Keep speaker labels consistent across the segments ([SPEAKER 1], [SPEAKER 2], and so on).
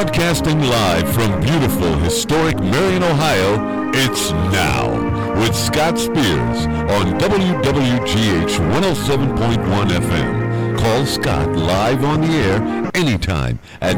[SPEAKER 1] Broadcasting live from beautiful, historic Marion, Ohio, it's Now with Scott Spears on WWGH 107.1 FM. Call Scott live on the air anytime at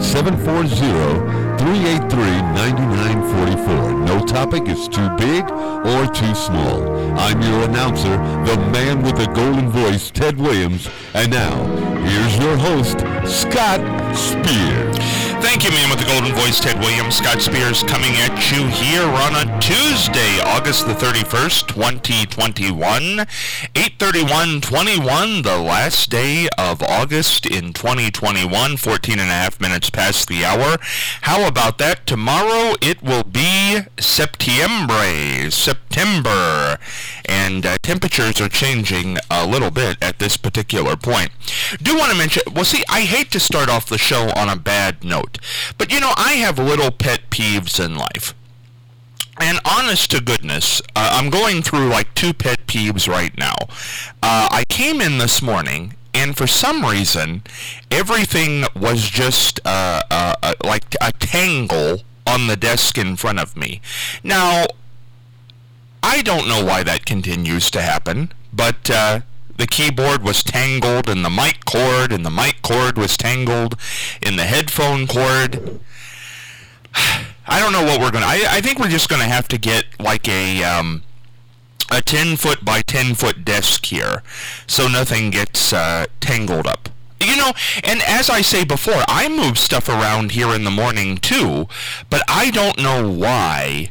[SPEAKER 1] 740-383-9944. No topic is too big or too small. I'm your announcer, the man with the golden voice, Ted Williams. And now, here's your host, Scott Spears.
[SPEAKER 2] Thank you, man with the golden voice, Ted Williams. Scott Spears coming at you here on a Tuesday, August the 31st, 2021. 8/31/21, the last day of August in 2021, 14 and a half minutes past the hour. How about that? Tomorrow it will be September, and temperatures are changing a little bit at this particular point. Do want to mention, well, see, I hate to start off the show on a bad note, but I have little pet peeves in life. And honest to goodness, I'm going through like two pet peeves right now. I came in this morning, and for some reason, everything was just like a tangle on the desk in front of me. Now, I don't know why that continues to happen, but the keyboard was tangled in the mic cord, and the mic cord was tangled in the headphone cord. I don't know what we're going to... I think we're just going to have to get like a 10-foot by 10-foot desk here so nothing gets tangled up. And as I say before, I move stuff around here in the morning too, but I don't know why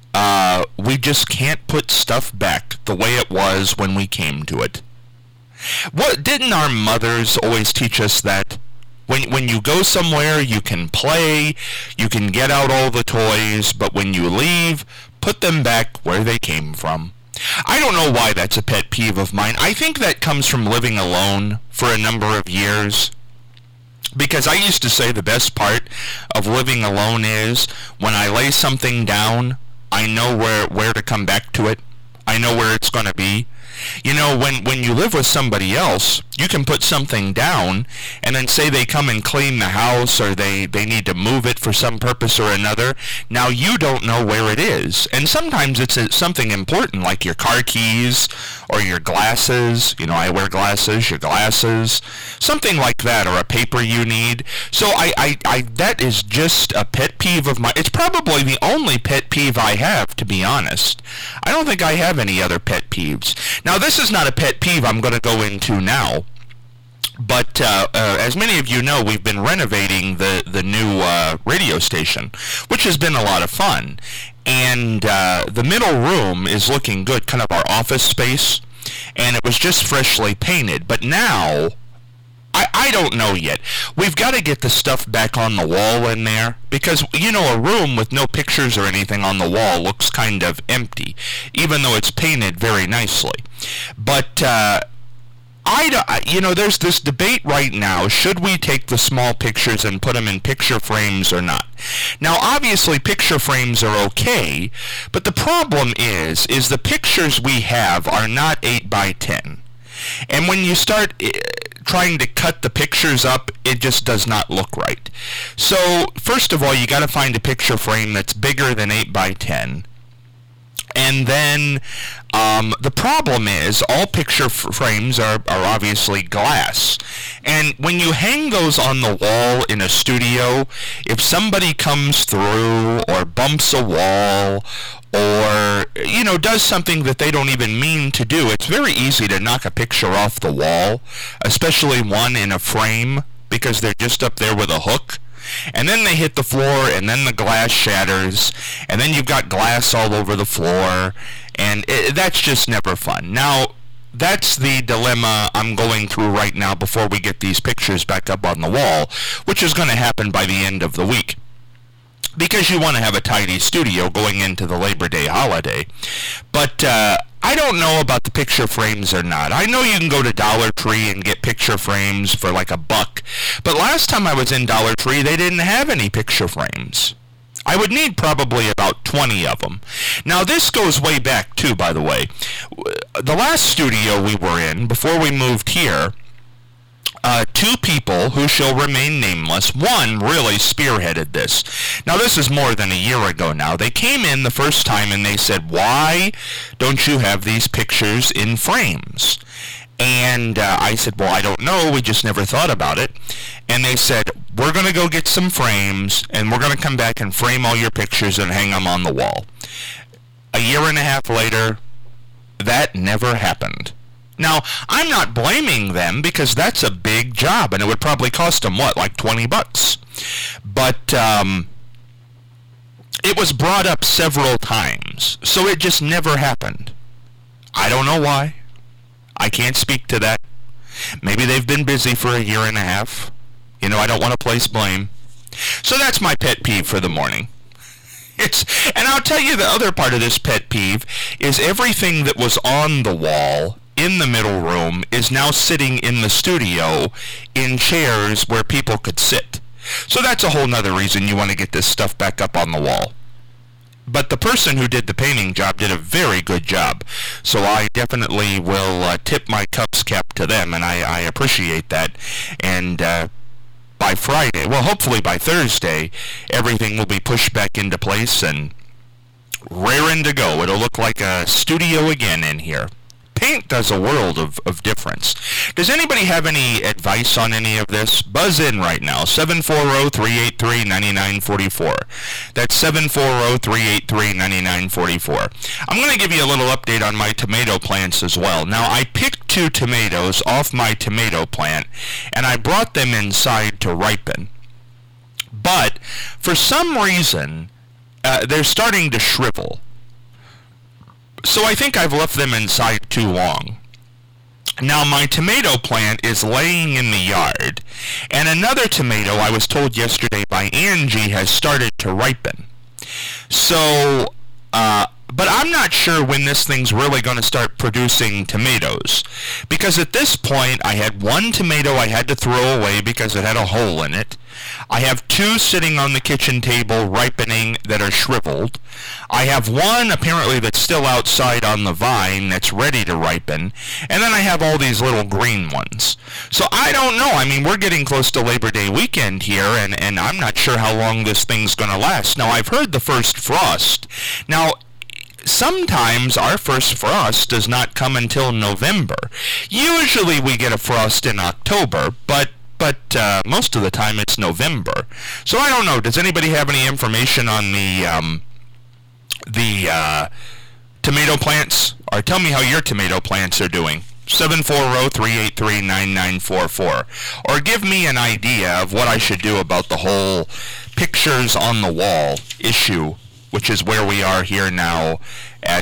[SPEAKER 2] we just can't put stuff back the way it was when we came to it. What didn't our mothers always teach us that? When you go somewhere, you can play, you can get out all the toys, but when you leave, put them back where they came from. I don't know why that's a pet peeve of mine. I think that comes from living alone for a number of years. Because I used to say the best part of living alone is when I lay something down, I know where to come back to it. I know where it's going to be. When you live with somebody else, you can put something down and then say they come and clean the house or they need to move it for some purpose or another. Now you don't know where it is. And sometimes it's something important like your car keys or your glasses. I wear glasses, your glasses, something like that, or a paper you need. So I that is just a pet peeve of mine. It's probably the only pet peeve I have, to be honest. I don't think I have any other pet peeves. Now, this is not a pet peeve I'm going to go into now, but as many of you know, we've been renovating the new radio station, which has been a lot of fun. And the middle room is looking good, kind of our office space, and it was just freshly painted. But now, I don't know yet. We've got to get the stuff back on the wall in there, because, a room with no pictures or anything on the wall looks kind of empty, even though it's painted very nicely. But, there's this debate right now, should we take the small pictures and put them in picture frames or not? Now, obviously, picture frames are okay, but the problem is the pictures we have are not 8 by 10. And when you start trying to cut the pictures up, it just does not look right. So, first of all, you got to find a picture frame that's bigger than 8 by 10. And then the problem is all picture frames are obviously glass. And when you hang those on the wall in a studio, if somebody comes through or bumps a wall or, does something that they don't even mean to do, it's very easy to knock a picture off the wall, especially one in a frame, because they're just up there with a hook. And then they hit the floor, and then the glass shatters, and then you've got glass all over the floor, and that's just never fun. Now, that's the dilemma I'm going through right now before we get these pictures back up on the wall, which is going to happen by the end of the week. Because you want to have a tidy studio going into the Labor Day holiday. But I don't know about the picture frames or not. I know you can go to Dollar Tree and get picture frames for like $1. But last time I was in Dollar Tree, they didn't have any picture frames. I would need probably about 20 of them. Now, this goes way back, too, by the way. The last studio we were in, before we moved here, two people who shall remain nameless. One really spearheaded this. Now, this is more than a year ago now. They came in the first time and they said, why don't you have these pictures in frames? And I said, well, I don't know. We just never thought about it. And they said, we're going to go get some frames, and we're going to come back and frame all your pictures and hang them on the wall. A year and a half later, that never happened. Now, I'm not blaming them because that's a big job, and it would probably cost them, like $20? But it was brought up several times, so it just never happened. I don't know why. I can't speak to that. Maybe they've been busy for a year and a half. I don't want to place blame. So that's my pet peeve for the morning. And I'll tell you the other part of this pet peeve is everything that was on the wall in the middle room is now sitting in the studio in chairs where people could sit. So that's a whole nother reason you want to get this stuff back up on the wall. But the person who did the painting job did a very good job. So I definitely will tip my Cubs cap to them, and I appreciate that. And by Friday, well, hopefully by Thursday, everything will be pushed back into place and raring to go. It'll look like a studio again in here. Paint does a world of difference. Does anybody have any advice on any of this? Buzz in right now, 740-383-9944. That's 740-383-9944. I'm going to give you a little update on my tomato plants as well. Now, I picked 2 tomatoes off my tomato plant, and I brought them inside to ripen. But, for some reason, they're starting to shrivel. So I think I've left them inside too long. Now, my tomato plant is laying in the yard, and another tomato, I was told yesterday by Angie, has started to ripen. So, but I'm not sure when this thing's really going to start producing tomatoes, because at this point, I had 1 tomato I had to throw away because it had a hole in it. I have 2 sitting on the kitchen table ripening that are shriveled. I have 1 apparently that's still outside on the vine that's ready to ripen. And then I have all these little green ones. So I don't know. I mean, we're getting close to Labor Day weekend here, and I'm not sure how long this thing's going to last. Now, I've heard the first frost. Now, sometimes our first frost does not come until November. Usually we get a frost in October, but most of the time it's November. So I don't know. Does anybody have any information on the tomato plants? Or tell me how your tomato plants are doing. 740-383-9944. Or give me an idea of what I should do about the whole pictures on the wall issue, which is where we are here now at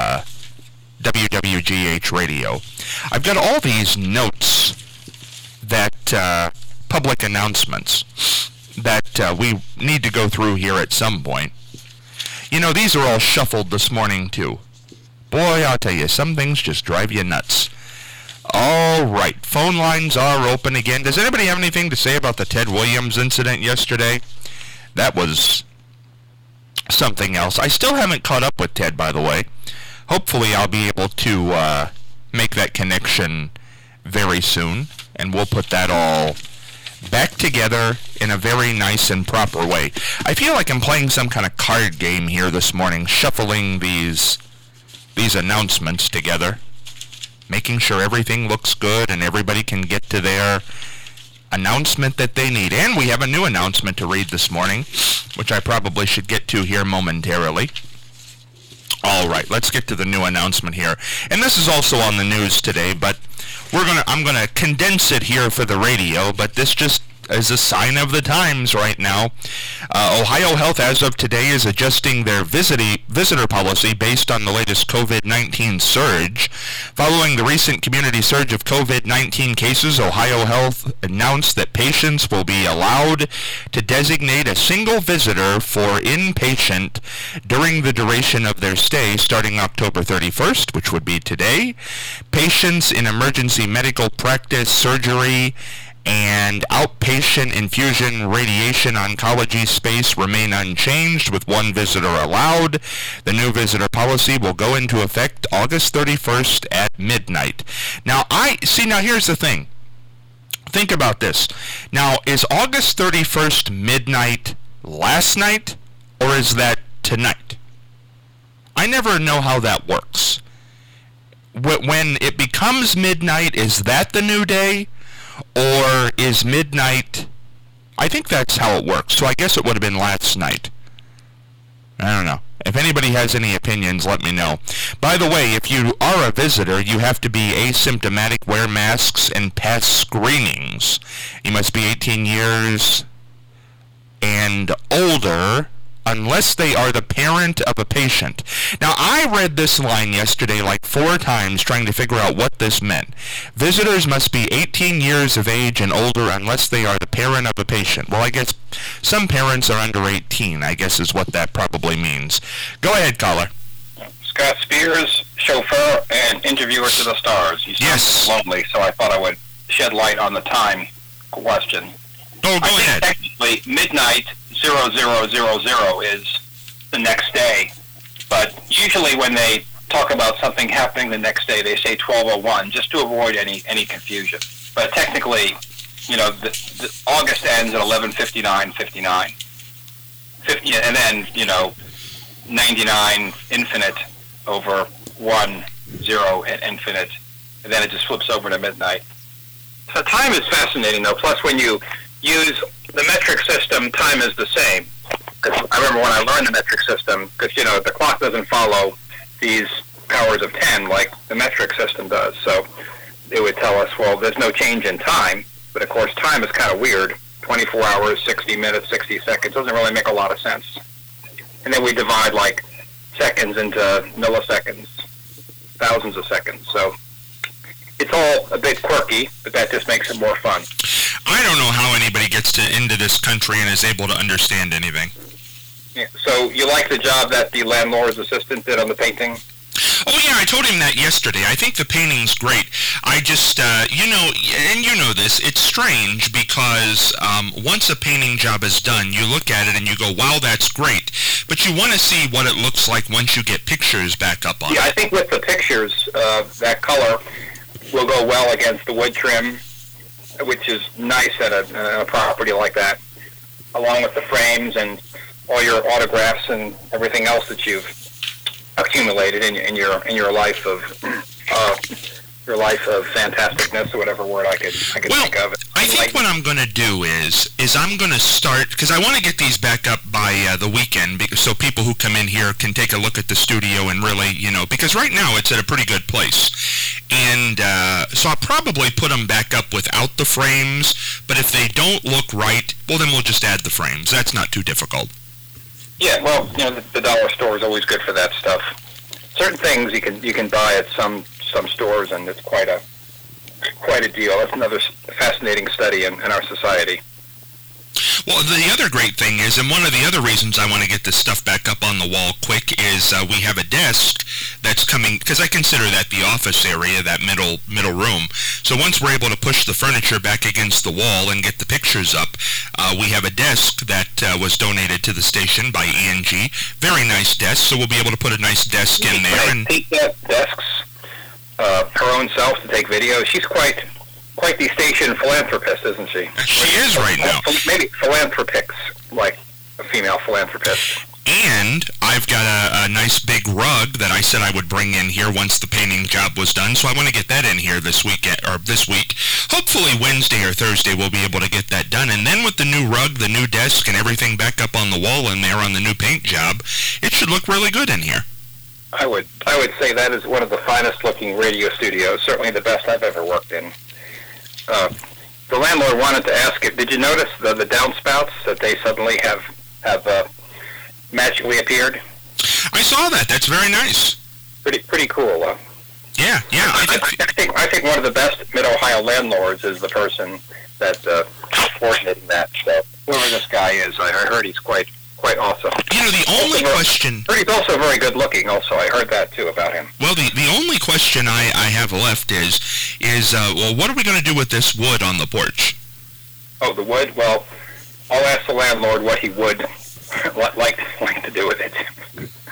[SPEAKER 2] WWGH Radio. I've got all these notes that public announcements that we need to go through here at some point. These are all shuffled this morning too. Boy, I'll tell you, some things just drive you nuts. All right, phone lines are open again. Does anybody have anything to say about the Ted Williams incident yesterday? That was something else. I still haven't caught up with Ted, by the way. Hopefully I'll be able to make that connection very soon, and we'll put that all back together in a very nice and proper way. I feel like I'm playing some kind of card game here this morning, shuffling these announcements together, making sure everything looks good and everybody can get to their announcement that they need. And we have a new announcement to read this morning, which I probably should get to here momentarily. All right, let's get to the new announcement here. And this is also on the news today, but I'm going to condense it here for the radio, but this just is a sign of the times right now. Ohio Health, as of today, is adjusting their visitor policy based on the latest COVID-19 surge. Following the recent community surge of COVID-19 cases, Ohio Health announced that patients will be allowed to designate a single visitor for inpatient during the duration of their stay starting October 31st, which would be today. Patients in emergency medical practice, surgery, and outpatient infusion radiation oncology space remain unchanged, with 1 visitor allowed. The new visitor policy will go into effect August 31st at midnight. Now here's the thing. think about this. Now, is August 31st midnight last night, or is that tonight? I never know how that works. When it becomes midnight, is that the new day? Or is midnight... I think that's how it works. So I guess it would have been last night. I don't know. If anybody has any opinions, let me know. By the way, if you are a visitor, you have to be asymptomatic, wear masks, and pass screenings. You must be 18 years and older, unless they are the parent of a patient. Now, I read this line yesterday like 4 times trying to figure out what this meant. Visitors must be 18 years of age and older unless they are the parent of a patient. Well, I guess some parents are under 18, I guess is what that probably means. Go ahead, caller.
[SPEAKER 3] Scott Spears, chauffeur and interviewer to the stars. He's
[SPEAKER 2] yes.
[SPEAKER 3] Lonely, so I thought I would shed light on the time question.
[SPEAKER 2] Oh, go ahead.
[SPEAKER 3] Technically, midnight 0000 is the next day, but usually when they talk about something happening the next day, they say 12:01 just to avoid any confusion. But technically, you know, the August ends at 11:59:59, and then 99 infinite over 10 infinite, and then it just flips over to midnight. So time is fascinating, though. Plus, when you use the metric system, time is the same. Because I remember when I learned the metric system, because, the clock doesn't follow these powers of 10 like the metric system does. So it would tell us, well, there's no change in time. But, of course, time is kind of weird. 24 hours, 60 minutes, 60 seconds doesn't really make a lot of sense. And then we divide, like, seconds into milliseconds, thousands of seconds. So it's all a bit quirky, but that just makes it more fun.
[SPEAKER 2] I don't know how anybody gets into this country and is able to understand anything.
[SPEAKER 3] Yeah, so you like the job that the landlord's assistant did on the painting?
[SPEAKER 2] Oh, yeah, I told him that yesterday. I think the painting's great. I just, and you know this, it's strange because once a painting job is done, you look at it and you go, wow, that's great. But you want to see what it looks like once you get pictures back up on it.
[SPEAKER 3] Yeah, I think with the pictures, that color will go well against the wood trim, which is nice at a property like that, along with the frames and all your autographs and everything else that you've accumulated in your life of fantasticness, or whatever word I could think of.
[SPEAKER 2] I think what I'm going to do is I'm going to start, because I want to get these back up by the weekend, so people who come in here can take a look at the studio and really, because right now it's at a pretty good place. And so I'll probably put them back up without the frames, but if they don't look right, well, then we'll just add the frames. That's not too difficult.
[SPEAKER 3] Yeah, well, the dollar store is always good for that stuff. Certain things you can buy at some stores, and it's quite a deal. That's another fascinating study in our society.
[SPEAKER 2] Well, the other great thing is, and one of the other reasons I want to get this stuff back up on the wall quick, is we have a desk that's coming, because I consider that the office area, that middle room. So once we're able to push the furniture back against the wall and get the pictures up, we have a desk that was donated to the station by ENG. Very nice desk, so we'll be able to put a nice desk in there.
[SPEAKER 3] And take that desk's her own self to take videos. She's quite the station philanthropist, isn't she?
[SPEAKER 2] She is right now.
[SPEAKER 3] Maybe philanthropics, like a female philanthropist.
[SPEAKER 2] And I've got a nice big rug that I said I would bring in here once the painting job was done, so I want to get that in here this week. Hopefully Wednesday or Thursday we'll be able to get that done. And then with the new rug, the new desk, and everything back up on the wall in there on the new paint job, it should look really good in here.
[SPEAKER 3] I would say that is one of the finest looking radio studios, certainly the best I've ever worked in. The landlord wanted to ask it. Did you notice the downspouts that they suddenly have magically appeared?
[SPEAKER 2] I saw that. That's very nice.
[SPEAKER 3] Pretty cool.
[SPEAKER 2] Yeah.
[SPEAKER 3] I think one of the best Mid-Ohio landlords is the person that's coordinating that. So whoever this guy is, I heard he's quite awesome.
[SPEAKER 2] The only question...
[SPEAKER 3] He's also very good looking, also. I heard that, too, about him.
[SPEAKER 2] Well, the only question I have left is well, what are we going to do with this wood on the porch?
[SPEAKER 3] Oh, the wood? Well, I'll ask the landlord what he would like to do with it.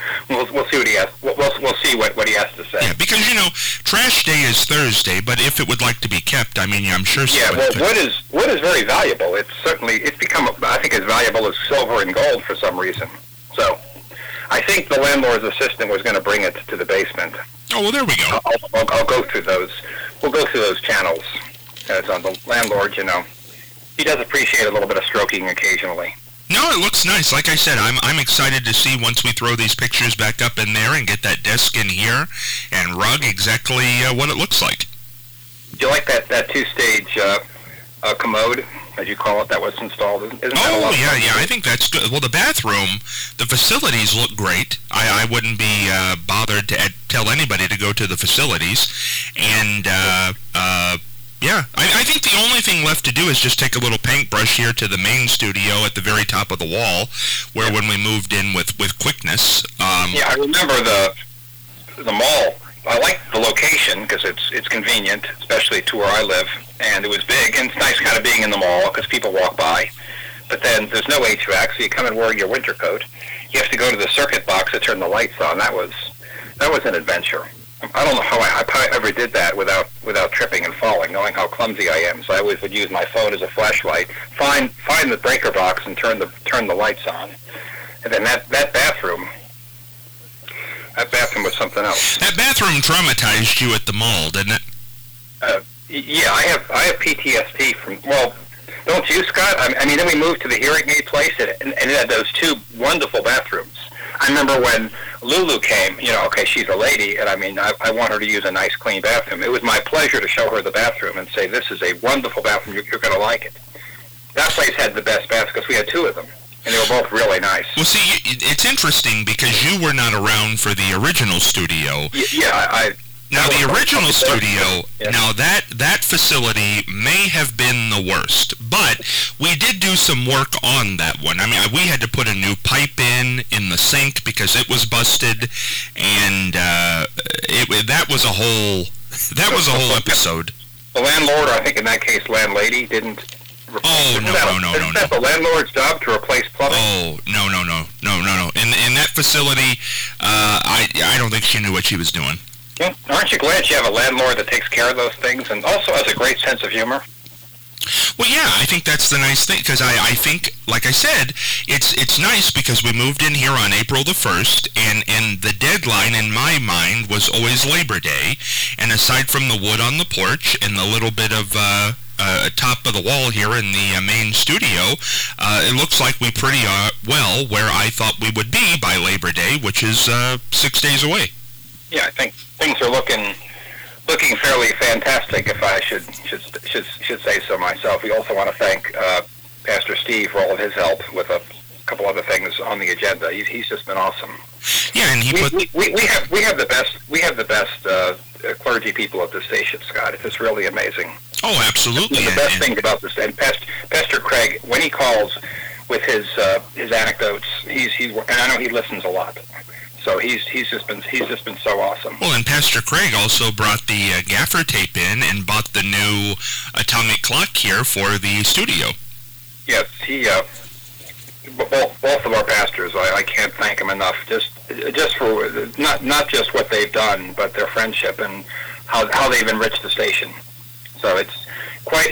[SPEAKER 3] we'll see what he has. We'll see what he has to say.
[SPEAKER 2] Yeah, because trash day is Thursday, but if it would like to be kept, I mean, I'm sure.
[SPEAKER 3] Yeah, well, wood is very valuable. It's become, I think, as valuable as silver and gold for some reason. So, I think the landlord's assistant was going to bring it to the basement.
[SPEAKER 2] Oh, well, there we go.
[SPEAKER 3] I'll go through those. We'll go through those channels. As on the landlord, he does appreciate a little bit of stroking occasionally.
[SPEAKER 2] No, it looks nice. Like I said, I'm excited to see once we throw these pictures back up in there and get that desk in here and rug exactly what it looks like.
[SPEAKER 3] Do you like that two-stage commode, as you call it, that was installed? Isn't that a lot of fun?
[SPEAKER 2] Yeah, I think that's good. Well, the bathroom, the facilities look great. I wouldn't be bothered to tell anybody to go to the facilities. And, yeah, I think the only thing left to do is just take a little paintbrush here to the main studio at the very top of the wall, where when we moved in with quickness.
[SPEAKER 3] Yeah, I remember the mall. I like the location because it's convenient, especially to where I live, and it was big, and it's nice kind of being in the mall because people walk by. But then there's no HVAC, so you come and wear your winter coat. You have to go to the circuit box to turn the lights on. That was an adventure. I don't know how I ever did that without tripping and falling, knowing how clumsy I am. So I always would use my phone as a flashlight, find the breaker box, and turn the lights on. And then that bathroom was something else.
[SPEAKER 2] That bathroom traumatized you at the mall, didn't it?
[SPEAKER 3] Yeah, I have PTSD from, well, don't you, Scott? I mean, then we moved to the hearing aid place, and it had those two wonderful bathrooms. I remember when Lulu came, okay, she's a lady, and I mean, I want her to use a nice, clean bathroom. It was my pleasure to show her the bathroom and say, this is a wonderful bathroom, you're going to like it. That place had the best baths because we had two of them, and they were both really nice.
[SPEAKER 2] Well, see, it's interesting because you were not around for the original studio.
[SPEAKER 3] Yeah,
[SPEAKER 2] Now, the original studio,
[SPEAKER 3] yeah.
[SPEAKER 2] Now that facility may have been the worst, but we did do some work on that one. I mean, we had to put a new pipe in the sink because it was busted, and that was a whole episode.
[SPEAKER 3] The landlord, or I think in that case, landlady, didn't.
[SPEAKER 2] Oh, no.
[SPEAKER 3] Isn't that the landlord's job to replace plumbing?
[SPEAKER 2] Oh, no. In that facility, I don't think she knew what she was doing.
[SPEAKER 3] Yeah. Aren't you glad you have a landlord that takes care of those things and also has a great sense of humor?
[SPEAKER 2] Well, yeah, I think that's the nice thing, because I think, like I said, it's nice because we moved in here on April the 1st, and the deadline in my mind was always Labor Day, and aside from the wood on the porch and the little bit of top of the wall here in the main studio, it looks like we pretty well where I thought we would be by Labor Day, which is 6 days away.
[SPEAKER 3] Yeah, I think things are looking fairly fantastic, if I should say so myself. We also want to thank Pastor Steve for all of his help with a couple other things on the agenda. He's just been awesome.
[SPEAKER 2] Yeah, and
[SPEAKER 3] we have the best clergy people at the station, Scott. It's just really amazing.
[SPEAKER 2] Oh, absolutely.
[SPEAKER 3] The best thing about this, and Pastor Craig, when he calls with his anecdotes, and I know he listens a lot. So he's just been so awesome.
[SPEAKER 2] Well, and Pastor Craig also brought the gaffer tape in and bought the new atomic clock here for the studio.
[SPEAKER 3] Yes, he both of our pastors. I can't thank them enough. Just for not just what they've done, but their friendship and how they've enriched the station. So it's quite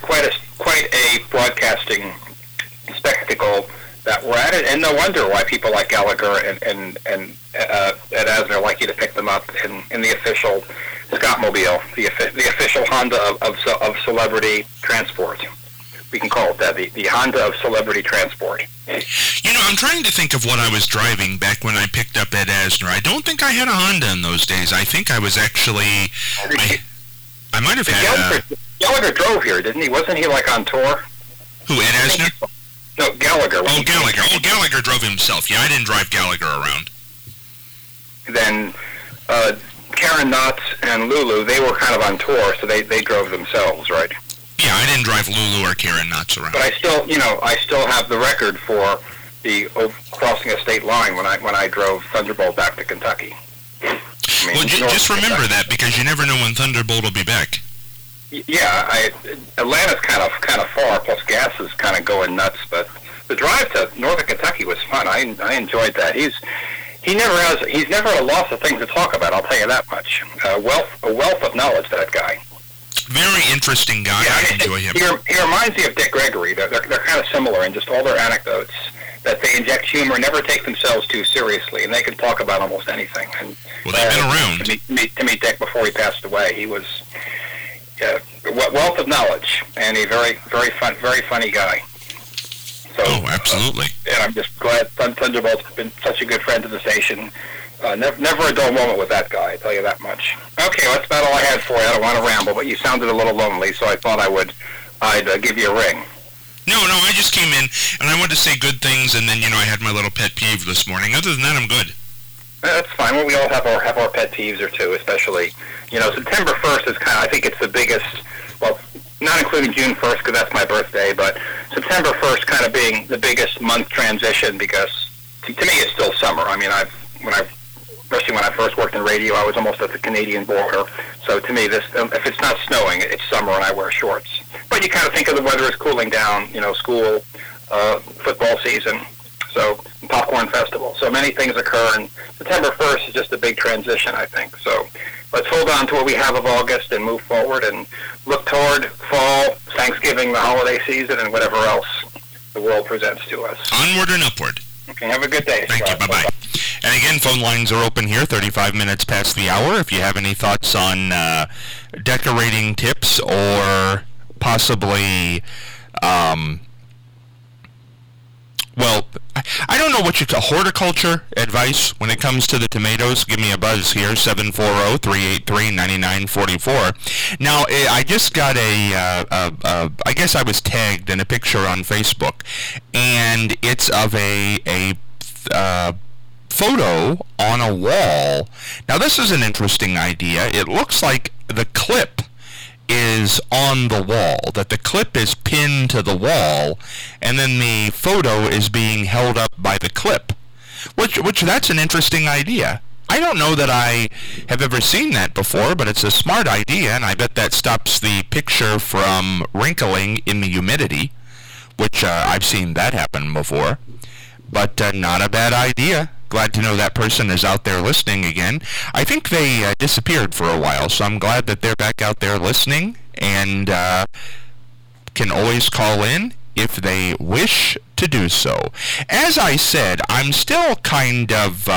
[SPEAKER 3] a broadcasting spectacle that we're at it, and no wonder why people like Gallagher and Asner like you to pick them up in the official Scottmobile, the official Honda of celebrity transport. We can call it that, the Honda of celebrity transport.
[SPEAKER 2] I'm trying to think of what I was driving back when I picked up Ed Asner. I don't think I had a Honda in those days. I think I was actually, I might have had
[SPEAKER 3] Gallagher drove here, didn't he? Wasn't he like on tour?
[SPEAKER 2] Who, Ed Asner?
[SPEAKER 3] No, Gallagher.
[SPEAKER 2] Gallagher drove himself. Yeah, I didn't drive Gallagher around.
[SPEAKER 3] Then Karen Knotts and Lulu, they were kind of on tour, so they drove themselves, right?
[SPEAKER 2] Yeah, I didn't drive Lulu or Karen Knotts around.
[SPEAKER 3] But I still have the record for the crossing a state line when I drove Thunderbolt back to Kentucky.
[SPEAKER 2] Just remember that, because you never know when Thunderbolt will be back.
[SPEAKER 3] Yeah, Atlanta's kind of far, plus gas is kind of going nuts. But the drive to northern Kentucky was fun. I enjoyed that. He's He's never at a loss of things to talk about. I'll tell you that much. A wealth of knowledge. That guy.
[SPEAKER 2] Very interesting guy.
[SPEAKER 3] Yeah,
[SPEAKER 2] I enjoy him.
[SPEAKER 3] He reminds me of Dick Gregory. They're kind of similar in just all their anecdotes. That they inject humor, never take themselves too seriously, and they can talk about almost anything. And
[SPEAKER 2] well, they've been around.
[SPEAKER 3] To meet Dick before he passed away, he was wealth of knowledge and a very funny guy. So,
[SPEAKER 2] absolutely.
[SPEAKER 3] And I'm just glad Thunderbolt's been such a good friend to the station. Never a dull moment with that guy, I tell you that much. Okay, well, that's about all I had for you. I don't want to ramble, but you sounded a little lonely, so I thought I'd give you a ring.
[SPEAKER 2] No, I just came in, and I wanted to say good things, and then, I had my little pet peeve this morning. Other than that, I'm good.
[SPEAKER 3] That's fine. Well, we all have our pet peeves or two, especially, September 1st is I think it's the biggest, well, not including June 1st, because that's my birthday, but September 1st kind of being the biggest month transition, because to me it's still summer. I mean, especially when I first worked in radio, I was almost at the Canadian border. So to me, if it's not snowing, it's summer and I wear shorts. But you kind of think of the weather as cooling down, school, football season, so popcorn festival. So many things occur, and September 1st is just a big transition, I think. So let's hold on to what we have of August and move forward and look toward fall, Thanksgiving, the holiday season, and whatever else the world presents to us.
[SPEAKER 2] Onward and upward.
[SPEAKER 3] Okay, have a good day.
[SPEAKER 2] Thank you. Bye-bye. And again, phone lines are open here, 35 minutes past the hour. If you have any thoughts on decorating tips or possibly, I don't know what you call horticulture advice when it comes to the tomatoes. Give me a buzz here, 740-383-9944. Now, I just got I guess I was tagged in a picture on Facebook, and it's of a photo on a wall. Now, this is an interesting idea. It looks like the clip is on the wall, that the clip is pinned to the wall, and then the photo is being held up by the clip, which that's an interesting idea. I don't know that I have ever seen that before, but it's a smart idea, and I bet that stops the picture from wrinkling in the humidity, which I've seen that happen before. But not a bad idea. Glad to know that person is out there listening again. I think they disappeared for a while, so I'm glad that they're back out there listening and can always call in if they wish to do so. As I said, I'm still kind of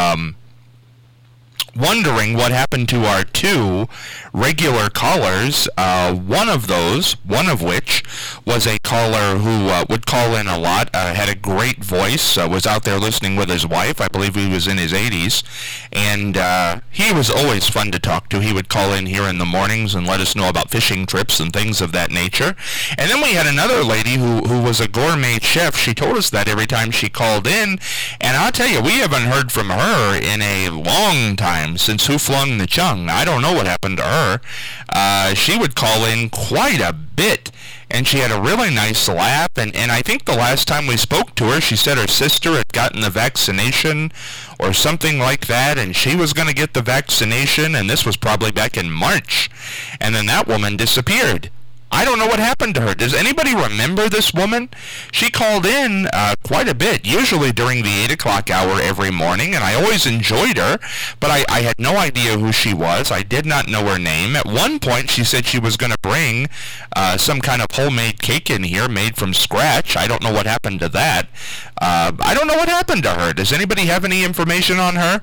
[SPEAKER 2] wondering what happened to our two regular callers, one of which was a caller who would call in a lot, had a great voice, was out there listening with his wife. I believe he was in his 80s, and he was always fun to talk to. He would call in here in the mornings and let us know about fishing trips and things of that nature. And then we had another lady who was a gourmet chef. She told us that every time she called in, and I'll tell you, we haven't heard from her in a long time, since Who Flung the Chung. I don't know what happened to her. She would call in quite a bit, and she had a really nice laugh, and I think the last time we spoke to her, she said her sister had gotten the vaccination or something like that, and she was going to get the vaccination, and this was probably back in March, and then that woman disappeared. I don't know what happened to her. Does anybody remember this woman? She called in quite a bit, usually during the 8 o'clock hour every morning, and I always enjoyed her, but I had no idea who she was. I did not know her name. At one point, she said she was going to bring some kind of homemade cake in here made from scratch. I don't know what happened to that. I don't know what happened to her. Does anybody have any information on her?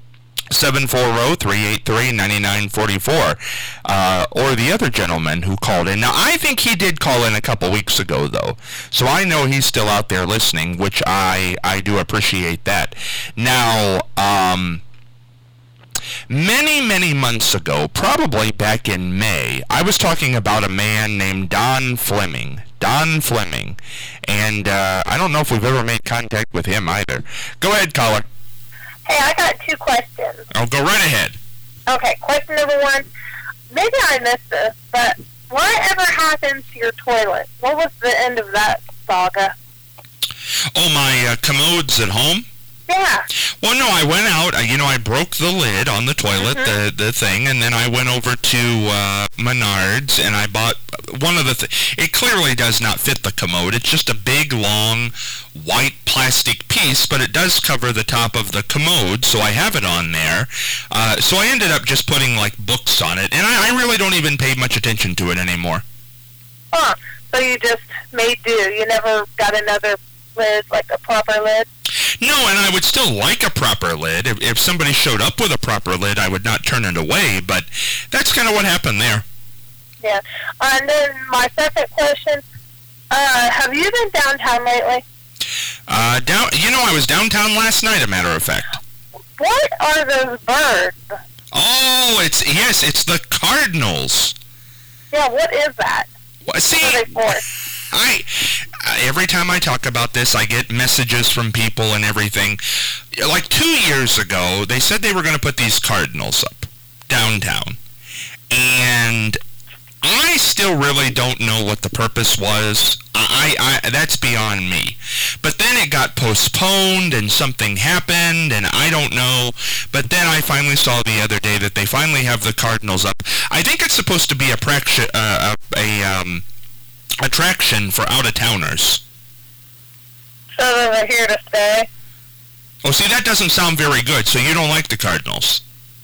[SPEAKER 2] 740-383-9944, or the other gentleman who called in. Now, I think he did call in a couple weeks ago, though, so I know he's still out there listening, which I do appreciate that. Now, many months ago, probably back in May, I was talking about a man named Don Fleming, and I don't know if we've ever made contact with him either. Go ahead, caller.
[SPEAKER 4] Hey, I got two questions.
[SPEAKER 2] I'll go right ahead.
[SPEAKER 4] Okay, question number one. Maybe I missed this, but whatever happened to your toilet? What was the end of that saga?
[SPEAKER 2] Oh, my commodes at home?
[SPEAKER 4] Yeah.
[SPEAKER 2] Well, no, I went out. I broke the lid on the toilet, the thing, and then I went over to Menards and I bought one of the. It clearly does not fit the commode. It's just a big, long, white plastic piece, but it does cover the top of the commode, so I have it on there. So I ended up just putting like books on it, and I really don't even pay much attention to it anymore.
[SPEAKER 4] Huh. So you just made do. You never got another lid, like a proper lid?
[SPEAKER 2] No, and I would still like a proper lid. If somebody showed up with a proper lid, I would not turn it away, but that's kind of what happened there.
[SPEAKER 4] Yeah. And then my second question, have you been downtown lately?
[SPEAKER 2] I was downtown last night, a matter of fact.
[SPEAKER 4] What are those birds?
[SPEAKER 2] Oh, it's the cardinals.
[SPEAKER 4] Yeah, what is that?
[SPEAKER 2] Well, see,
[SPEAKER 4] what are they for?
[SPEAKER 2] Every time I talk about this, I get messages from people and everything. Like 2 years ago, they said they were going to put these cardinals up downtown. And I still really don't know what the purpose was. That's beyond me. But then it got postponed and something happened and I don't know. But then I finally saw the other day that they finally have the cardinals up. I think it's supposed to be attraction for out-of-towners.
[SPEAKER 4] So they're here to stay?
[SPEAKER 2] Oh, see, that doesn't sound very good, so you don't like the Cardinals.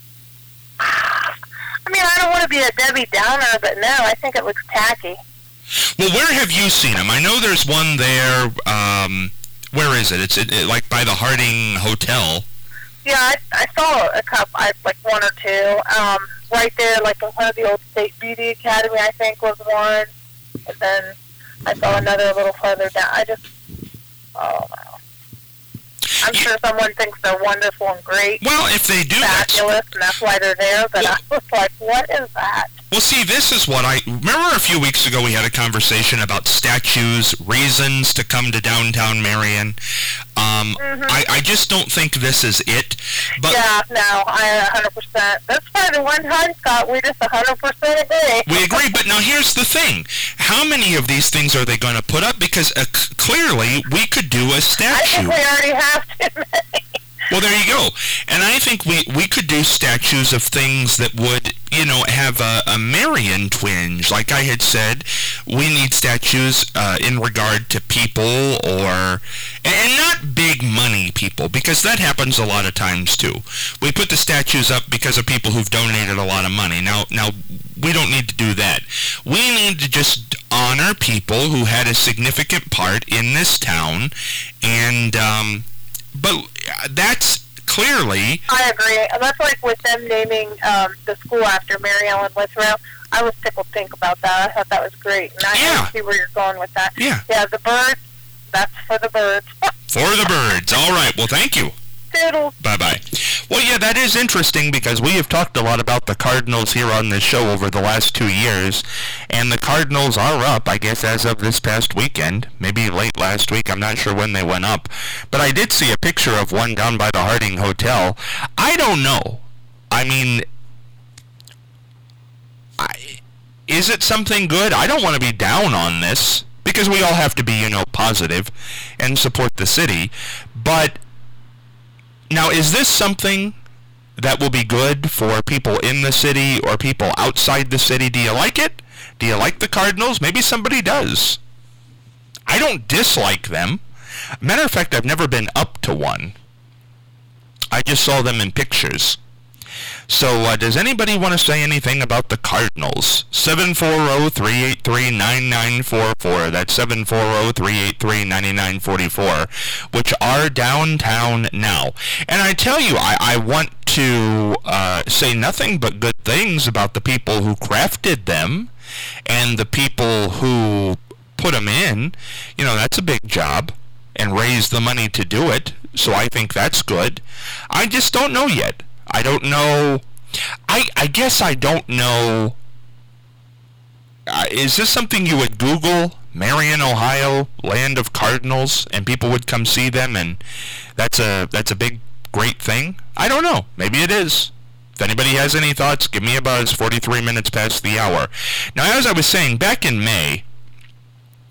[SPEAKER 4] I mean, I don't want to be a Debbie Downer, but no, I think it looks tacky.
[SPEAKER 2] Well, where have you seen them? I know there's one there, where is it? It's like by the Harding Hotel.
[SPEAKER 4] Yeah, I saw a couple, like one or two. Right there, like in one of the old State Beauty Academy, I think, was one. And then I saw another a little further down. Oh, wow. I'm sure someone thinks they're wonderful and great.
[SPEAKER 2] Well, if they do,
[SPEAKER 4] fabulous, and that's why they're there. But I was like, what is that?
[SPEAKER 2] Well, see, this is what remember a few weeks ago we had a conversation about statues, reasons to come to downtown Marion. I just don't think this is it. But
[SPEAKER 4] yeah, no, I 100%. That's why the one time, Scott, we just 100% agree.
[SPEAKER 2] We agree, but now here's the thing. How many of these things are they going to put up? Because clearly we could do a statue.
[SPEAKER 4] I think we already have too many.
[SPEAKER 2] Well, there you go. And I think we could do statues of things that would, have a Marion twinge. Like I had said, we need statues in regard to people and not big money people, because that happens a lot of times too. We put the statues up because of people who've donated a lot of money. Now we don't need to do that. We need to just honor people who had a significant part in this town, and but that's clearly...
[SPEAKER 4] I agree. And that's like with them naming the school after Mary Ellen Withrow. I was tickled pink about that. I thought that was great. And I can see where you're going with that.
[SPEAKER 2] Yeah.
[SPEAKER 4] Yeah, the birds, that's for the birds.
[SPEAKER 2] For the birds. All right. Well, thank you.
[SPEAKER 4] Toodles.
[SPEAKER 2] Bye-bye. Well, yeah, that is interesting because we have talked a lot about the Cardinals here on this show over the last 2 years, and the Cardinals are up, I guess, as of this past weekend. Maybe late last week. I'm not sure when they went up. But I did see a picture of one down by the Harding Hotel. I don't know. I mean, is it something good? I don't want to be down on this because we all have to be, positive and support the city. But now, is this something that will be good for people in the city or people outside the city? Do you like it? Do you like the Cardinals? Maybe somebody does. I don't dislike them. Matter of fact, I've never been up to one. I just saw them in pictures. So, does anybody want to say anything about the Cardinals? 740-383-9944. That's 740-383-9944, which are downtown now. And I tell you, I want to say nothing but good things about the people who crafted them and the people who put them in. That's a big job, and raise the money to do it. So I think that's good. I just don't know yet. I don't know. I guess I don't know. Is this something you would Google? Marion, Ohio, land of Cardinals, and people would come see them, and that's a big, great thing? I don't know. Maybe it is. If anybody has any thoughts, give me a buzz. 43 minutes past the hour. Now, as I was saying, back in May,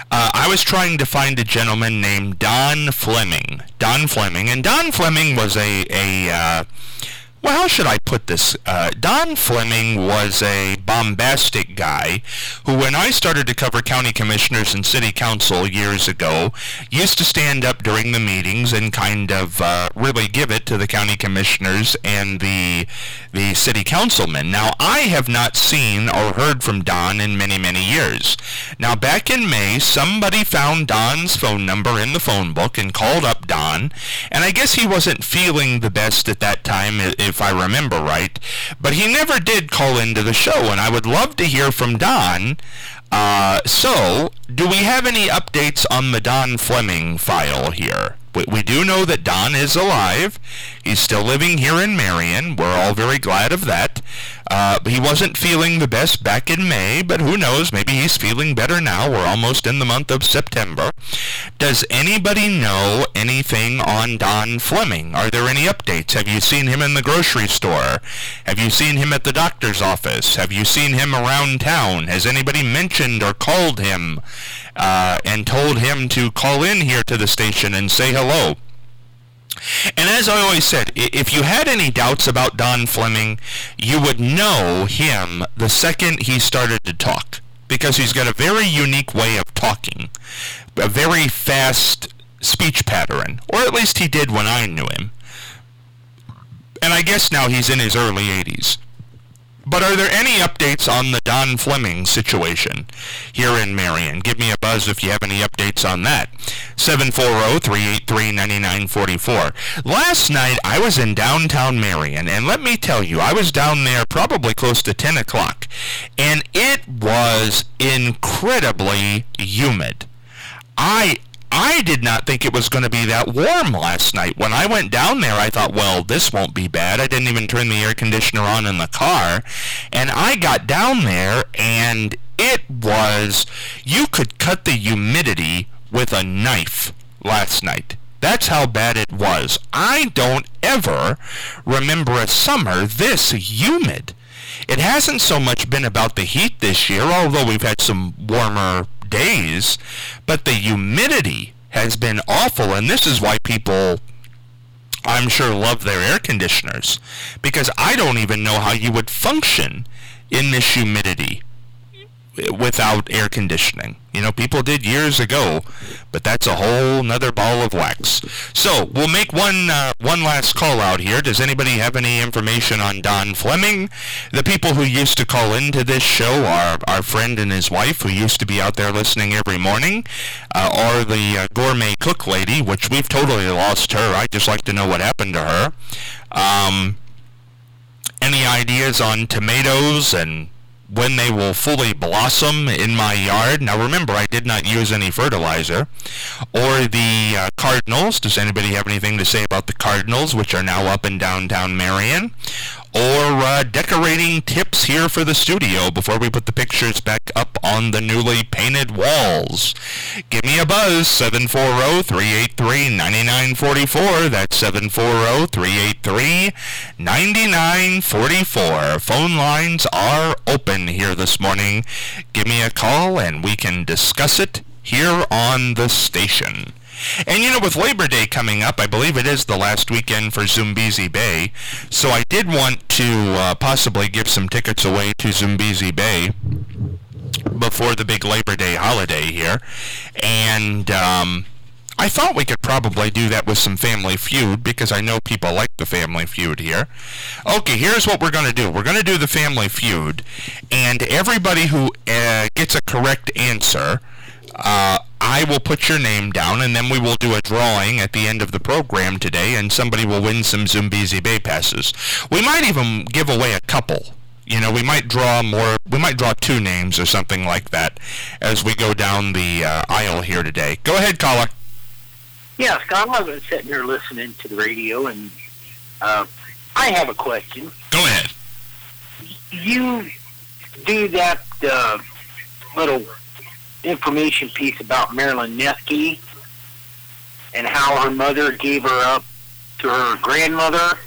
[SPEAKER 2] I was trying to find a gentleman named Don Fleming. Don Fleming. And Don Fleming was well, how should I put this? Don Fleming was a bombastic guy who, when I started to cover county commissioners and city council years ago, used to stand up during the meetings and kind of really give it to the county commissioners and the city councilmen. Now, I have not seen or heard from Don in many, many years. Now, back in May, somebody found Don's phone number in the phone book and called up Don, and I guess he wasn't feeling the best at that time, if I remember right, but he never did call into the show, and I would love to hear from Don. So, do we have any updates on the Don Fleming file here? We do know that Don is alive. He's still living here in Marion. We're all very glad of that. He wasn't feeling the best back in May, but who knows? Maybe he's feeling better now. We're almost in the month of September. Does anybody know anything on Don Fleming? Are there any updates? Have you seen him in the grocery store? Have you seen him at the doctor's office? Have you seen him around town? Has anybody mentioned or called him and told him to call in here to the station and say hello? And as I always said, if you had any doubts about Don Fleming, you would know him the second he started to talk, because he's got a very unique way of talking, a very fast speech pattern, or at least he did when I knew him. And I guess now he's in his early 80s. But are there any updates on the Don Fleming situation here in Marion? Give me a buzz if you have any updates on that. 740-383-9944. Last night I was in downtown Marion, and let me tell you, I was down there probably close to 10 o'clock, and it was incredibly humid. I did not think it was going to be that warm last night. When I went down there, I thought, well, this won't be bad. I didn't even turn the air conditioner on in the car. And I got down there, and it was, you could cut the humidity with a knife last night. That's how bad it was. I don't ever remember a summer this humid. It hasn't so much been about the heat this year, although we've had some warmer days, but the humidity has been awful, and this is why people, I'm sure, love their air conditioners, because I don't even know how you would function in this humidity without air conditioning. You know, people did years ago, but that's a whole nother ball of wax. So, we'll make one last call out here. Does anybody have any information on Don Fleming? The people who used to call into this show are our friend and his wife, who used to be out there listening every morning, or the gourmet cook lady, which we've totally lost her. I'd just like to know what happened to her. Any ideas on tomatoes and when they will fully blossom in my yard? Now remember, I did not use any fertilizer. Or the cardinals. Does anybody have anything to say about the cardinals, which are now up in downtown Marion? Or decorating tips here for the studio before we put the pictures back up on the newly painted walls. Give me a buzz, 740-383-9944. That's 740-383-9944. Phone lines are open here this morning. Give me a call and we can discuss it here on the station. And you know, with Labor Day coming up, I believe it is the last weekend for Zumbizi Bay, so I did want to possibly give some tickets away to Zumbizi Bay before the big Labor Day holiday here, and I thought we could probably do that with some Family Feud, because I know people like the Family Feud here. Okay, here's what we're going to do. We're going to do the Family Feud, and everybody who gets a correct answer, I will put your name down, and then we will do a drawing at the end of the program today, and somebody will win some Zumbizi Bay passes. We might even give away a couple. You know, we might draw 2 names or something like that as we go down the aisle here today. Go ahead, caller.
[SPEAKER 5] Yeah, Scott, I've been sitting here listening to the radio, and I have a question.
[SPEAKER 2] Go ahead.
[SPEAKER 5] You do that little information piece about Marilyn Neskey and how her mother gave her up to her grandmother.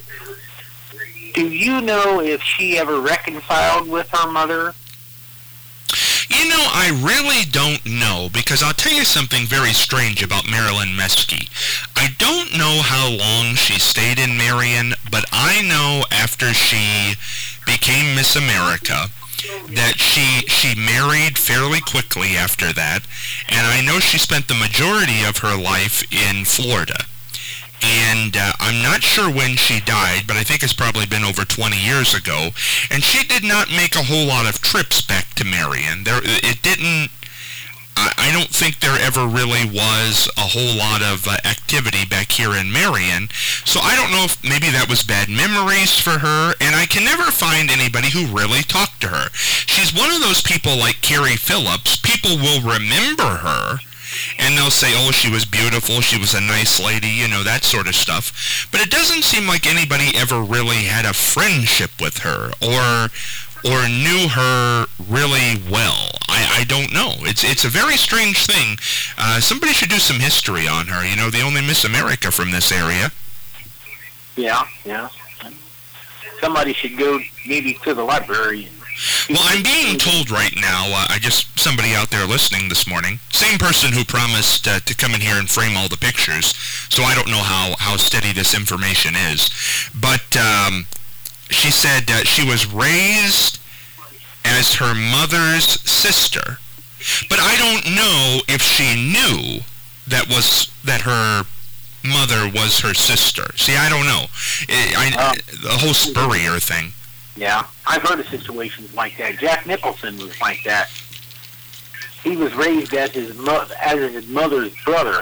[SPEAKER 5] Do you know if she ever reconciled with her mother?
[SPEAKER 2] You I really don't know, because I'll tell you something very strange about Marilyn Mesky. I don't know how long she stayed in Marion, but I know after she became Miss America that she married fairly quickly after that, and I know she spent the majority of her life in Florida. And I'm not sure when she died, but I think it's probably been over 20 years ago. And she did not make a whole lot of trips back to Marion. I don't think there ever really was a whole lot of activity back here in Marion. So I don't know if maybe that was bad memories for her, and I can never find anybody who really talked to her. She's one of those people like Carrie Phillips. People will remember her, and they'll say, oh, she was beautiful, she was a nice lady, that sort of stuff. But it doesn't seem like anybody ever really had a friendship with her or knew her really well. I don't know. It's a very strange thing. Somebody should do some history on her. The only Miss America from this area.
[SPEAKER 5] Yeah. Somebody should go maybe to the library and...
[SPEAKER 2] Well, I'm being told right now, somebody out there listening this morning, same person who promised to come in here and frame all the pictures, so I don't know how steady this information is, but she said she was raised as her mother's sister, but I don't know if she knew that her mother was her sister. See, I don't know. The whole Spurrier thing.
[SPEAKER 5] Yeah, I've heard of situations like that. Jack Nicholson was like that. He was raised as his mother's brother.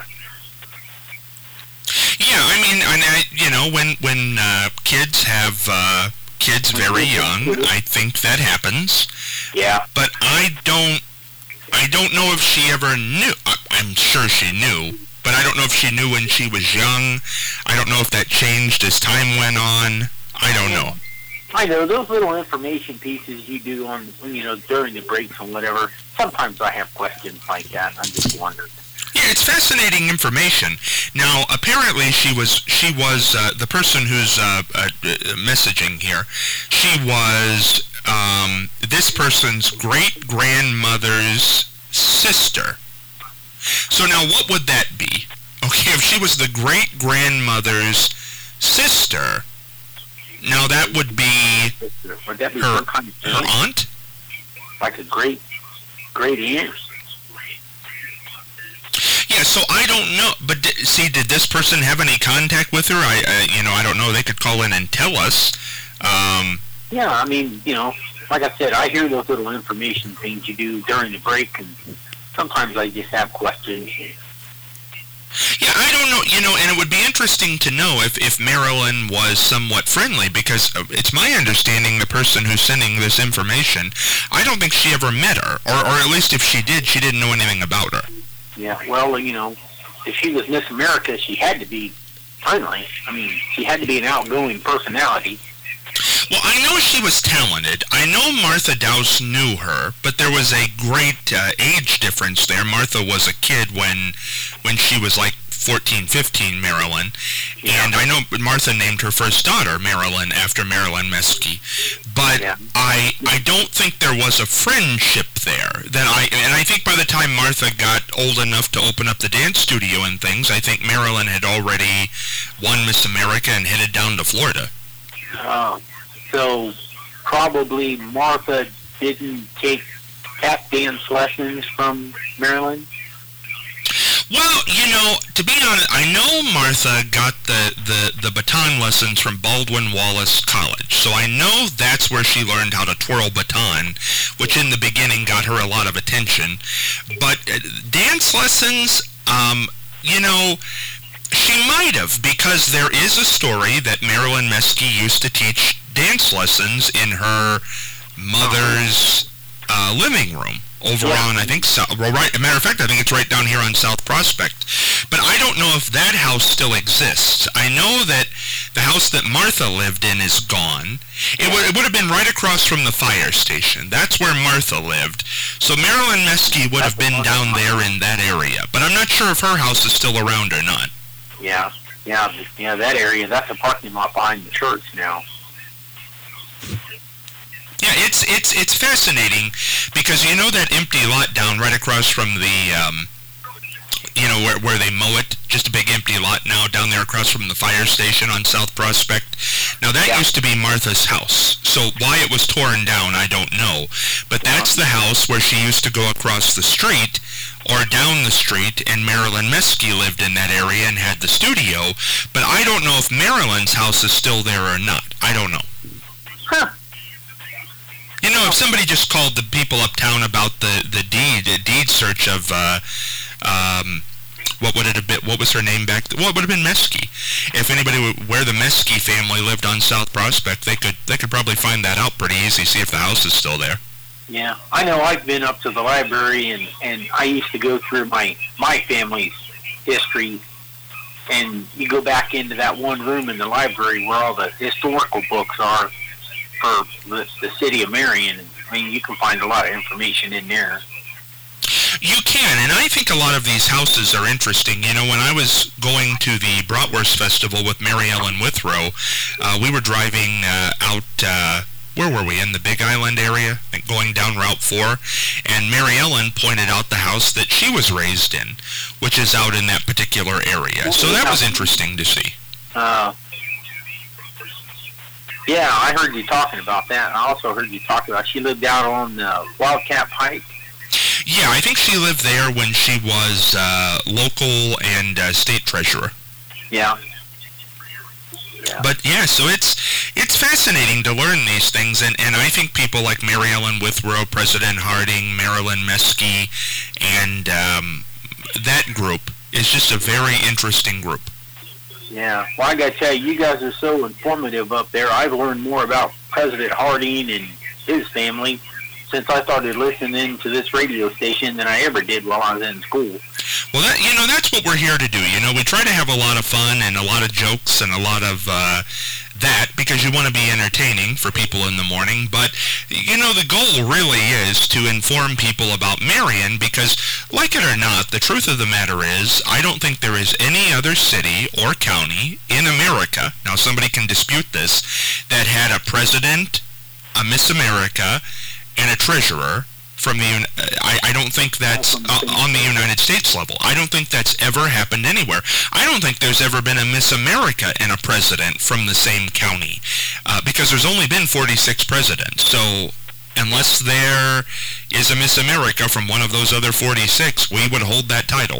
[SPEAKER 2] Yeah, I mean, when kids have kids very young, I think that happens.
[SPEAKER 5] Yeah.
[SPEAKER 2] But I don't know if she ever knew. I'm sure she knew, but I don't know if she knew when she was young. I don't know if that changed as time went on. I don't know.
[SPEAKER 5] I know, those little information pieces you do on, during the breaks and whatever, sometimes I have questions like that, and I'm just wondering.
[SPEAKER 2] Yeah, it's fascinating information. Now, apparently she was the person who's messaging here, she was this person's great-grandmother's sister. So now what would that be? Okay, if she was the great-grandmother's sister... Now that would be her aunt?
[SPEAKER 5] Like a great aunt?
[SPEAKER 2] Yeah, so I don't know. But did this person have any contact with her? I don't know. They could call in and tell us.
[SPEAKER 5] Yeah, I mean, like I said, I hear those little information things you do during the break, and sometimes I just have questions.
[SPEAKER 2] Yeah, I don't know, and it would be interesting to know if Marilyn was somewhat friendly, because it's my understanding the person who's sending this information, I don't think she ever met her, or at least if she did, she didn't know anything about her.
[SPEAKER 5] Yeah, well, if she was Miss America, she had to be friendly. I mean, she had to be an outgoing personality.
[SPEAKER 2] Well, I know she was talented. I know Martha Dowse knew her, but there was a great age difference there. Martha was a kid when she was like 14, 15, Marilyn. Yeah. And I know Martha named her first daughter Marilyn after Marilyn Mesky. But yeah. I don't think there was a friendship there. And I think by the time Martha got old enough to open up the dance studio and things, I think Marilyn had already won Miss America and headed down to Florida.
[SPEAKER 5] So probably Martha didn't take tap dance lessons from Marilyn?
[SPEAKER 2] Well, to be honest, I know Martha got the baton lessons from Baldwin Wallace College, so I know that's where she learned how to twirl baton, which in the beginning got her a lot of attention. But dance lessons, she might have, because there is a story that Marilyn Mesky used to teach dance lessons in her mother's living room over on, I think, right. As a matter of fact, I think it's right down here on South Prospect. But I don't know if that house still exists. I know that the house that Martha lived in is gone. It would have been right across from the fire station. That's where Martha lived. So Marilyn Mesky would have been down there in that area. But I'm not sure if her house is still around or not.
[SPEAKER 5] Yeah, that area, that's a parking lot behind the church now.
[SPEAKER 2] Yeah, it's fascinating because you know that empty lot down right across from the where they mow it, just a big empty lot now down there across from the fire station on South Prospect. Now that used to be Martha's house. So why it was torn down, I don't know. But that's the house where she used to go across the street or down the street, and Marilyn Meskey lived in that area and had the studio. But I don't know if Marilyn's house is still there or not. I don't know.
[SPEAKER 5] Huh.
[SPEAKER 2] You know, if somebody just called the people uptown about the deed search of what would it have been? What was her name back? Well, it would have been Meskey. If anybody where the Meskey family lived on South Prospect, they could probably find that out pretty easy. See if the house is still there.
[SPEAKER 5] Yeah, I know. I've been up to the library, and I used to go through my family's history, and you go back into that one room in the library where all the historical books are for the city of Marion. I mean, you can find a lot of information in there.
[SPEAKER 2] You can, and I think a lot of these houses are interesting. You know, when I was going to the Bratwurst Festival with Mary Ellen Withrow, we were driving out, where were we, in the Big Island area, going down Route 4, and Mary Ellen pointed out the house that she was raised in, which is out in that particular area. So that was interesting to see.
[SPEAKER 5] Yeah, I heard you talking about that. I also heard you talking about she lived out on Wildcat Pike.
[SPEAKER 2] Yeah, I think she lived there when she was local and state treasurer.
[SPEAKER 5] Yeah.
[SPEAKER 2] But yeah, so it's fascinating to learn these things, and I think people like Mary Ellen Withrow, President Harding, Marilyn Meskey, and that group is just a very interesting group.
[SPEAKER 5] Yeah, well, I got to tell you, you guys are so informative up there. I've learned more about President Harding and his family since I started listening to this radio station than I ever did while I was in school.
[SPEAKER 2] Well, that's what we're here to do. You know, we try to have a lot of fun and a lot of jokes and a lot of that because you want to be entertaining for people in the morning. But, you know, the goal really is to inform people about Marion because, like it or not, the truth of the matter is I don't think there is any other city or county in America, now somebody can dispute this, that had a president, a Miss America, and a treasurer from the, I don't think that's on the United States level. I don't think that's ever happened anywhere. I don't think there's ever been a Miss America and a president from the same county, because there's only been 46 presidents. So unless there is a Miss America from one of those other 46, we would hold that title.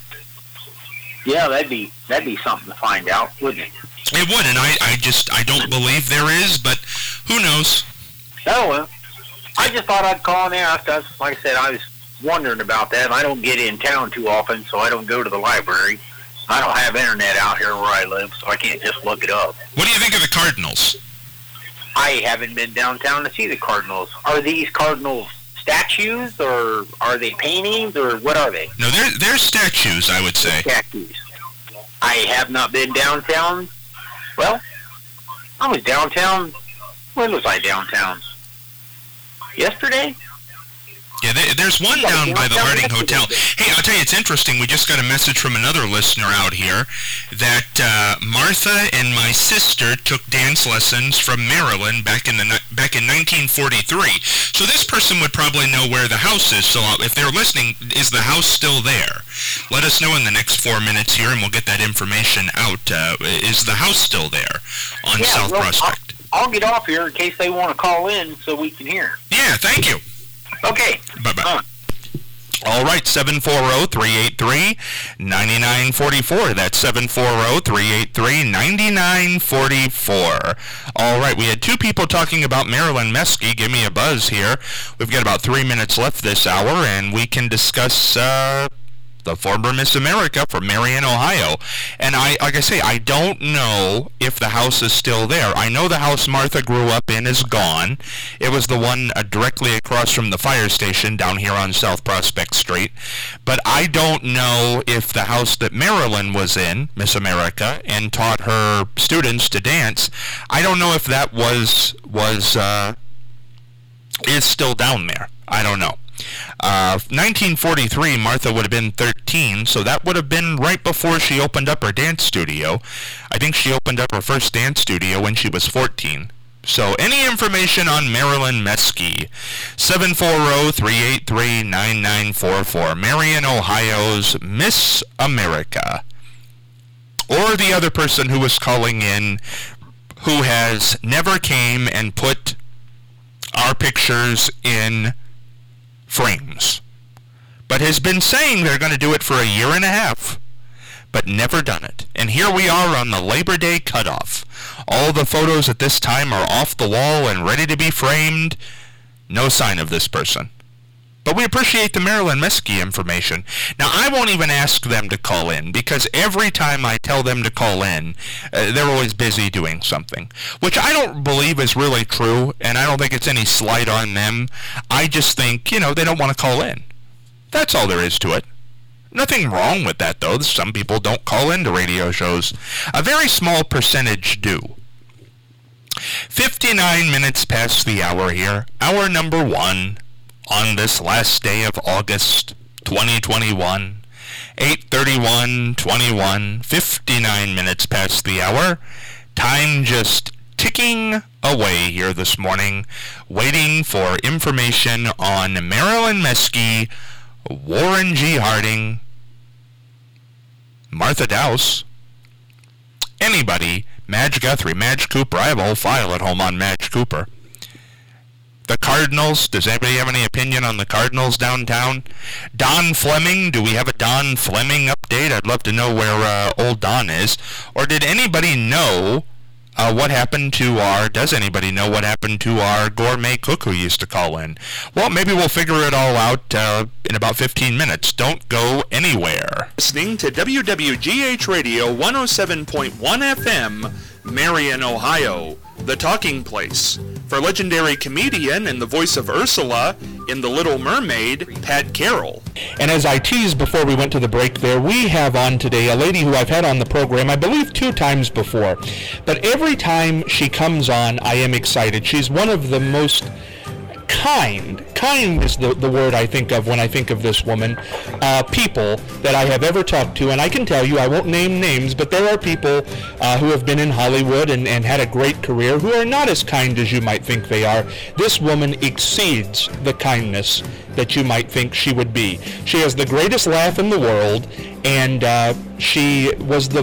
[SPEAKER 5] Yeah, that'd be something to find out, wouldn't it?
[SPEAKER 2] It would, and I don't believe there is, but who knows?
[SPEAKER 5] Oh, well. I just thought I'd call and ask. Like I said, I was wondering about that. I don't get in town too often, so I don't go to the library. I don't have internet out here where I live, so I can't just look it up.
[SPEAKER 2] What do you think of the Cardinals?
[SPEAKER 5] I haven't been downtown to see the Cardinals. Are these Cardinals statues, or are they paintings, or what are they?
[SPEAKER 2] No, they're statues, I would say.
[SPEAKER 5] Statues. I have not been downtown. Well, I was downtown. When was I downtown? Yesterday?
[SPEAKER 2] Yeah, there's one down by the Harding Hotel. Hey, I'll tell you, it's interesting. We just got a message from another listener out here that Martha and my sister took dance lessons from Marilyn back in 1943. So this person would probably know where the house is. So if they're listening, is the house still there? Let us know in the next 4 minutes here, and we'll get that information out. Is the house still there on South Prospect?
[SPEAKER 5] I'll get off here in case they want to call in so we can hear.
[SPEAKER 2] Yeah, thank you.
[SPEAKER 5] Okay.
[SPEAKER 2] Bye-bye. All right, 740-383-9944. That's 740-383-9944. All right, we had two people talking about Marilyn Meskey. Give me a buzz here. We've got about 3 minutes left this hour, and we can discuss the former Miss America from Marion, Ohio. And like I say, I don't know if the house is still there. I know the house Martha grew up in is gone. It was the one directly across from the fire station down here on South Prospect Street. But I don't know if the house that Marilyn was in, Miss America, and taught her students to dance, I don't know if that is still down there. I don't know. 1943, Martha would have been 13, so that would have been right before she opened up her dance studio. I think she opened up her first dance studio when she was 14. So any information on Marilyn Meske, 740-383-9944, Marion, Ohio's Miss America. Or the other person who was calling in who has never came and put our pictures in frames, but has been saying they're going to do it for a year and a half, but never done it. And here we are on the Labor Day cutoff. All the photos at this time are off the wall and ready to be framed. No sign of this person. But we appreciate the Marilyn Meske information. Now, I won't even ask them to call in, because every time I tell them to call in, they're always busy doing something, which I don't believe is really true, and I don't think it's any slight on them. I just think, they don't want to call in. That's all there is to it. Nothing wrong with that, though. Some people don't call into radio shows. A very small percentage do. 59 minutes past the hour here. Hour number 1 on this last day of August 2021. 8:31:21. 59 minutes past the hour. Time just ticking away here this morning, waiting for information on Marilyn Meske, Warren G. Harding, Martha Dowse, anybody, Madge Guthrie, Madge Cooper. I have a whole file at home on Madge Cooper. The Cardinals, does anybody have any opinion on the Cardinals downtown? Don Fleming, do we have a Don Fleming update? I'd love to know where old Don is. Or did anybody know does anybody know what happened to our gourmet cook who used to call in? Well, maybe we'll figure it all out in about 15 minutes. Don't go anywhere. Listening to WWGH Radio 107.1 FM, Marion, Ohio, the talking place. For legendary comedian and the voice of Ursula in The Little Mermaid, Pat Carroll. And as I teased before we went to the break there, we have on today a lady who I've had on the program, I believe 2 times before. But every time she comes on, I am excited. She's one of the most kind is the word I think of when I think of this woman, people that I have ever talked to, and I can tell you, I won't name names, but there are people who have been in Hollywood and had a great career who are not as kind as you might think they are. This woman exceeds the kindness that you might think she would be. She has the greatest laugh in the world, and she was the